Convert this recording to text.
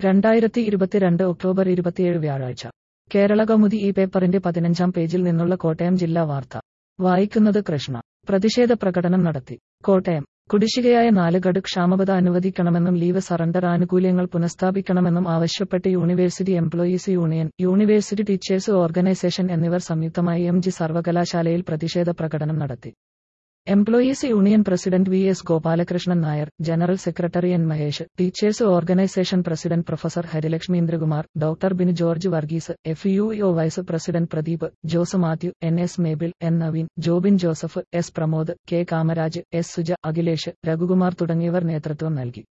2022 October 27 വ്യാഴാഴ്ച. കേരളകൗമുദി ഈ പേപ്പറിന്റെ 15-ാം പേജിൽ നിന്നുള്ള കോട്ടയം ജില്ലാ വാർത്ത. വായിക്കുന്നത് കൃഷ്ണ. പ്രതിഷേധ പ്രകടനം നടത്തി. കോട്ടയം. കുടിശ്ശികയായ 4 ഗഡു ക്ഷാമബത്ത അനുവദിക്കണമെന്നും ലീവ് സറണ്ടർ ആനുകൂല്യങ്ങൾ പുനഃസ്ഥാപിക്കണമെന്നും ആവശ്യപ്പെട്ട് university employees union, university teachers organisation എന്നിവർ സംയുക്തമായി എം.ജി സർവകലാശാലയിൽ പ്രതിഷേധ പ്രകടനം നടത്തി. Employees union president V S. Gopalakrishnan Nair, general secretary N. Mahesh, teachers organisation president professor Harilakshmi Indrakumar, doctor Binu George Varghese, F U O vice president Pradeep, Jose Mathew, N. S. Mabel, N. Naveen, Jobin Joseph, S. Pramod, K. Kamaraj, S. Suja, Akhilesh, Raghukumar തുടങ്ങിയവർ നേതൃത്വം നൽകി.